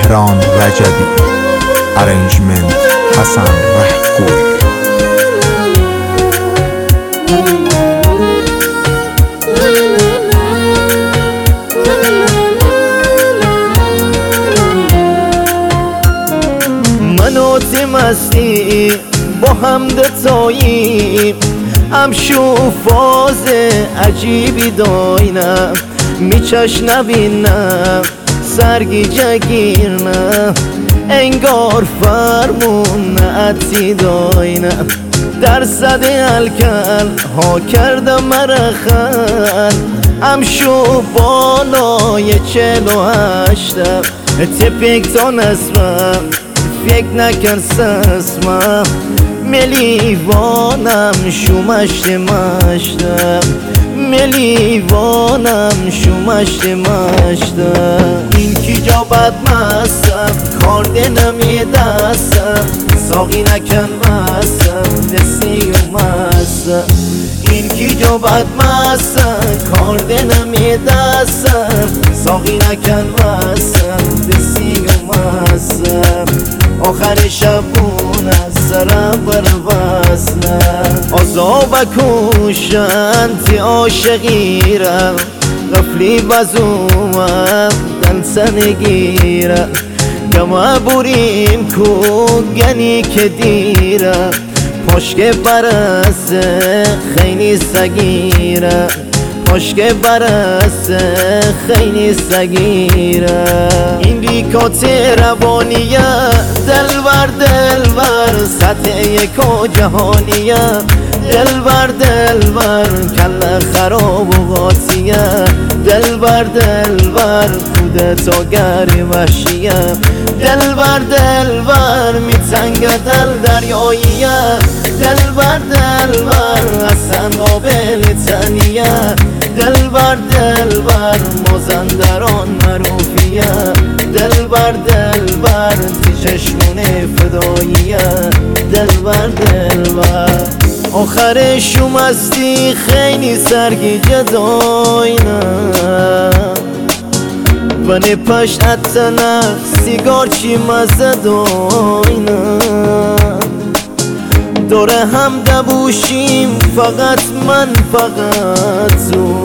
مهران رجبی، ارنجمنت حسن رهگوی. منو مستی با هم دتاییم، امشو فاز عجیبی داینم، میچش نبینم سرگی جگیرنم، انگار فرمون عطی داینم، درصد الکل ها کردم مرخل، امشو بالای 48م، تپیک تا نسمم فکر نکن سسمم، ملیوانم شو مشتم، ملیوانم شو مشتم. این کی جا بد مستم، کارده نمی دستم، ساقی نکن مستم، دستی و مستم. این کی جا بد مستم، کارده نمی دستم، ساقی نکن مستم، دستی و مستم. آخر شبون از سرم بر وزنم، عذاب کشن تی عاشقیرم، غفلی بزومم دلسن گیرم، گمه بریم کو گنی که دیرم، پاشک برسه خیلی سگیرم، پاشک برسه خیلی سگیرم. این ریکات روانیه دلبر سطح یکو جهانیه، دلبر کل خراب و قاطیه، دلبر کودتاگر وحشیه، دلبر میتنگ دل دریاییه، دلبر اصلا قابل تنیه، دلبر مازندران معروفیه، دلبر تی چشمون فداییه، دلبر آخرشو مستی خیلی سرگی جداینه، بنی پشت اتنه سیگار چی مزه داینه، دوره هم دبوشیم فقط من فقط تو،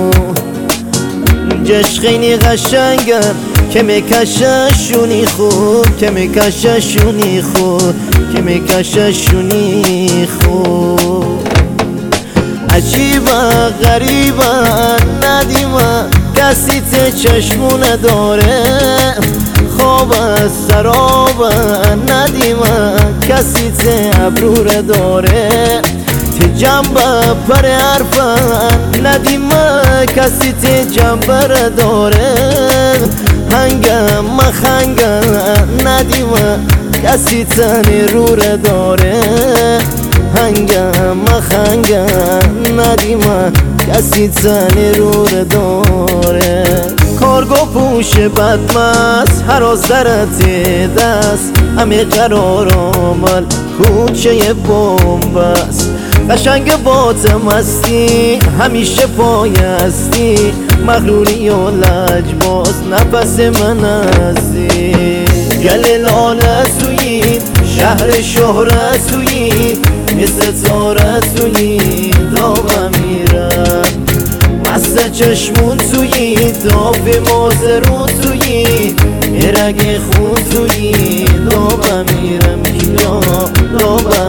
جش خیلی قشنگه که میکشه شونی خود، که میکشه شونی خود، که میکشه شونی خود. عجیبه غریبه ندیمه کسی ته چشمونه داره، خواب از سرابه ندیمه کسی ته ابروره داره، ته جنبه پر حرفن ندیمه کسی ته جنبه داره، هنگم مخنگه ندیمه کسی ته روره داره، هنگم مخنگه ندیمه کسی ته روره داره. کارگو پوش بدمست هر آزرت دست، همه قرار آمل کوچه بومبست، قشنگ بات مستی همیشه پایستی، مغروری و لجباز نفس من ازی، گل لاله سویی شهر شهرت سویی، مثل تارت سویی داغم میرم، مست چشمون تویی داف مازرون تویی، رگ خون تویی داغم میرم کیا داغم